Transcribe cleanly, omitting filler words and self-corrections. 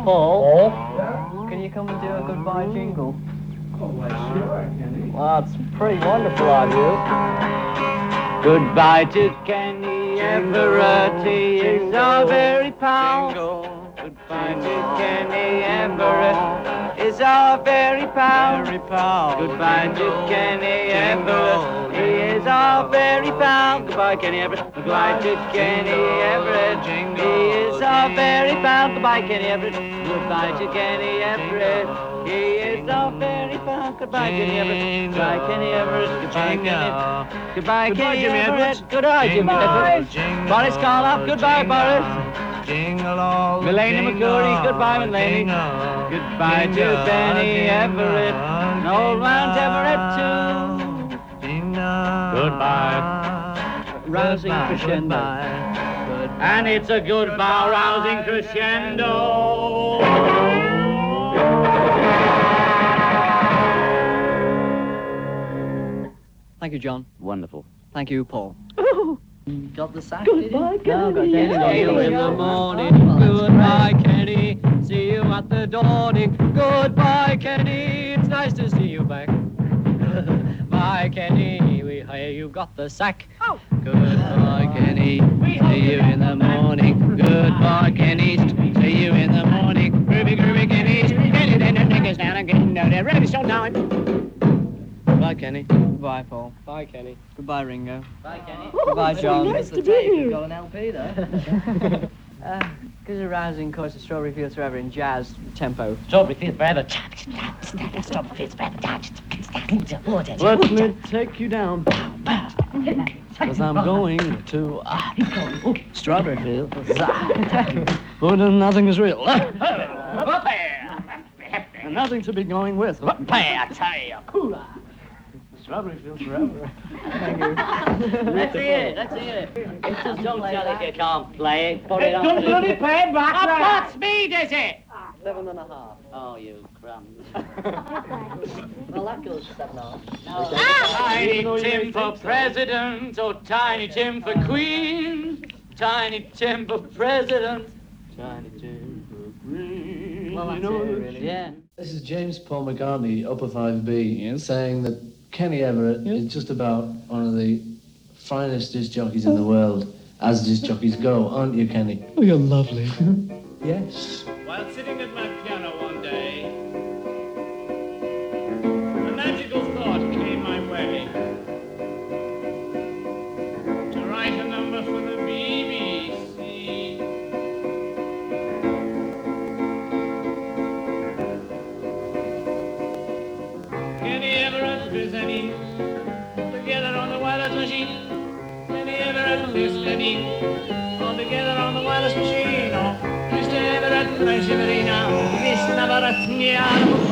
Paul, Yeah? can you come and do a goodbye jingle? Oh, why, sure, Kenny. Well, it's pretty wonderful of you. Goodbye to Kenny Everett, he is our very pal. Goodbye to Kenny Everett, is our very pal. Goodbye to Kenny Everett, he is our very pal. Goodbye, Kenny Everett. Goodbye to Kenny Everett, he is our very pal. Goodbye, Kenny Everett. Goodbye to Kenny Everett, he is our very pal. Goodbye, Kenny Everett. Goodbye, Kenny Everett. Goodbye, Kenny. Goodbye, Kenny Everett. Goodbye, Jimmy Everett. Boris Karloff. Goodbye, Boris. Jingle all the Milena jingle, McCurry, goodbye, Milena. jingle, Goodbye to jingle, Benny Everett, and old Round Everett too. Jingle, Goodbye. Rousing crescendo. And it's a goodbye rousing crescendo. Thank you, John. Wonderful. Thank you, Paul. Got the sack, Goodbye, did you? No, got See Kenny. you in the morning. Goodbye, Kenny. See you at the dawning. Goodbye, Kenny. It's nice to see you back. Bye, Kenny. We hear you got the sack. Oh. Goodbye, Kenny. See you in the morning. Goodbye, Kenny. See you in the morning. Groovy, groovy, Kenny. Kenny, then the niggas down again. No, they're ready, so time. Goodbye, Kenny. Goodbye, Paul. Bye, Kenny. Goodbye, Ringo. Bye, Kenny. Goodbye, John. Nice to be here. Got an LP there. Gives a rousing chorus of Strawberry Fields Forever in jazz tempo. Strawberry Fields Forever. Strawberry Fields Forever. Let me take you down, cause I'm going to Strawberry Fields. But nothing is real. And nothing to be going with. Strawberry Fields Forever. Thank you. Let's hear it, let's hear it. It's just don't tell it you can't play it. Put it on. Don't bloody play it back, Of right? what speed is it? 7.5. Oh, you crumbs. Well, that goes 7.5. No. Tiny Tim for president, or Tiny Tim for queen. Tiny Tim for president. Tiny Tim for queen. Well, that's it, really. Yeah. This is James Paul McCartney, Upper 5B, saying that Kenny Everett is just about one of the finest disc jockeys in the world, as disc jockeys go, aren't you, Kenny? Oh, you're lovely. Yes. While sitting at my piano one day, a magical thought came my way. To write a number for the BBC. Kenny Everett presenting, together on the wireless machine. Kenny Everett listening, all together on the wireless machine. Oh, Mr. Everett, my Severina, Miss Navaratnia.